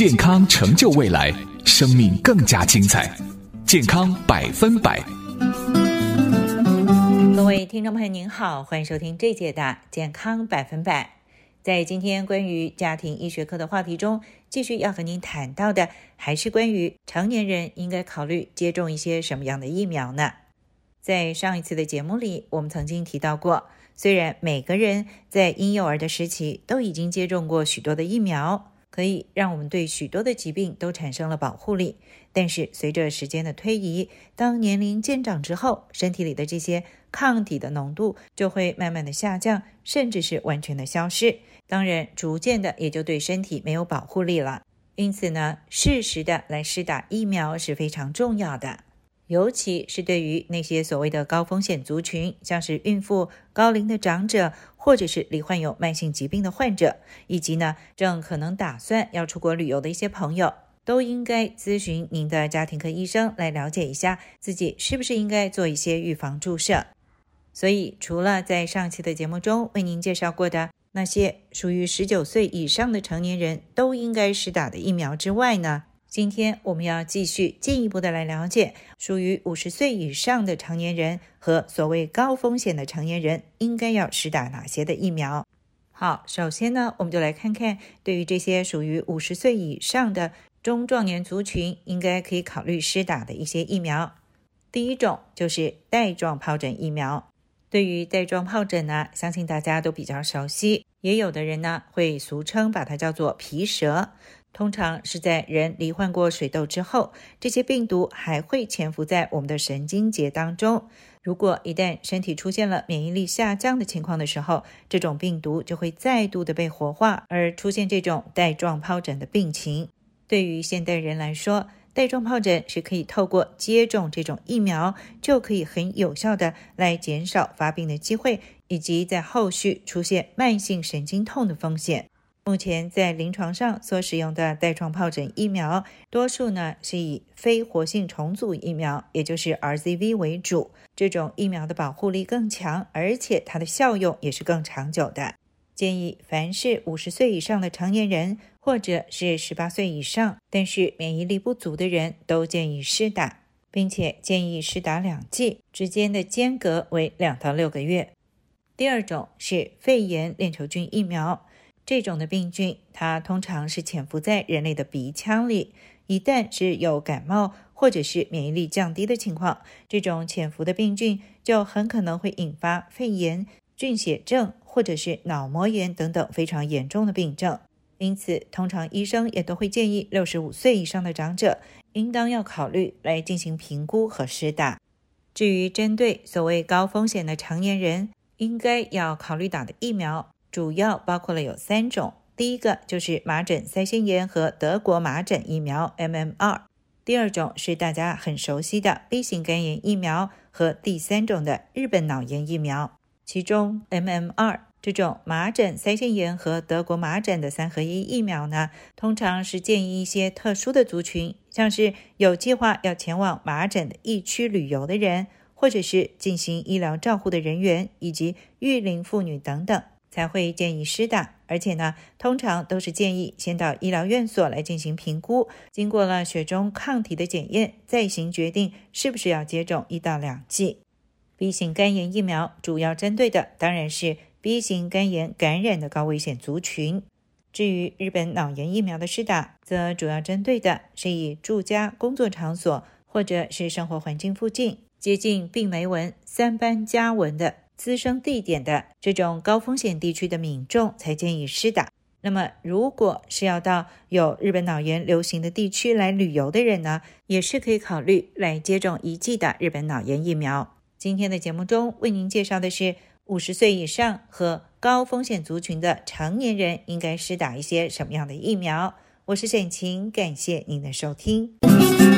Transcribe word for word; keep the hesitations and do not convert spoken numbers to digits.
健康成就未来，生命更加精彩。健康百分百。 各位听众朋友您好，欢迎收听这节的健康百分百。在今天关于家庭医学科的话题中，继续要和您谈到的还是关于成年人应该考虑接种一些什么样的疫苗呢？在上一次的节目里，我们曾经提到过，虽然每个人在婴幼儿的时期都已经接种过许多的疫苗，可以让我们对许多的疾病都产生了保护力，但是随着时间的推移，当年龄渐长之后，身体里的这些抗体的浓度就会慢慢的下降，甚至是完全的消失，当然逐渐的也就对身体没有保护力了。因此呢，适时的来施打疫苗是非常重要的，尤其是对于那些所谓的高风险族群，像是孕妇、高龄的长者，或者是罹患有慢性疾病的患者，以及呢正可能打算要出国旅游的一些朋友，都应该咨询您的家庭科医生，来了解一下自己是不是应该做一些预防注射。所以除了在上期的节目中为您介绍过的那些属于十九岁以上的成年人都应该施打的疫苗之外呢，今天我们要继续进一步的来了解属于五十岁以上的成年人和所谓高风险的成年人应该要施打哪些的疫苗。好，首先呢，我们就来看看对于这些属于五十岁以上的中壮年族群应该可以考虑施打的一些疫苗。第一种就是带状疱疹疫苗。对于带状疱疹呢，相信大家都比较熟悉，也有的人呢会俗称把它叫做皮蛇。通常是在人罹患过水痘之后，这些病毒还会潜伏在我们的神经节当中。如果一旦身体出现了免疫力下降的情况的时候，这种病毒就会再度的被活化，而出现这种带状疱疹的病情。对于现代人来说，带状疱疹是可以透过接种这种疫苗，就可以很有效的来减少发病的机会，以及在后续出现慢性神经痛的风险。目前在临床上所使用的带状疱疹疫苗，多数呢是以非活性重组疫苗，也就是 R Z V 为主。这种疫苗的保护力更强，而且它的效用也是更长久的。建议凡是五十岁以上的成年人，或者是十八岁以上，但是免疫力不足的人都建议施打，并且建议施打两剂，之间的间隔为两到六个月。第二种是肺炎链球菌疫苗。这种的病菌它通常是潜伏在人类的鼻腔里，一旦是有感冒或者是免疫力降低的情况，这种潜伏的病菌就很可能会引发肺炎、菌血症或者是脑膜炎等等非常严重的病症。因此通常医生也都会建议六十五岁以上的长者应当要考虑来进行评估和施打。至于针对所谓高风险的成年人应该要考虑打的疫苗，主要包括了有三种。第一个就是麻疹腮腺炎和德国麻疹疫苗 M M R， 第二种是大家很熟悉的 B 型肝炎疫苗，和第三种的日本脑炎疫苗。其中 M M R 这种麻疹腮腺炎和德国麻疹的三合一疫苗呢，通常是建议一些特殊的族群，像是有计划要前往麻疹的疫区旅游的人，或者是进行医疗照护的人员，以及育龄妇女等等，才会建议施打。而且呢，通常都是建议先到医疗院所来进行评估，经过了血中抗体的检验，再行决定是不是要接种一到两剂。B 型肝炎疫苗主要针对的当然是 B 型肝炎感染的高危险族群。至于日本脑炎疫苗的施打，则主要针对的是以住家、工作场所或者是生活环境附近接近病媒蚊、三斑家蚊的滋生地点的这种高风险地区的民众才建议施打。那么如果是要到有日本脑炎流行的地区来旅游的人呢，也是可以考虑来接种一剂的日本脑炎疫苗。今天的节目中为您介绍的是五十岁以上和高风险族群的成年人应该施打一些什么样的疫苗。我是沈晴，感谢您的收听。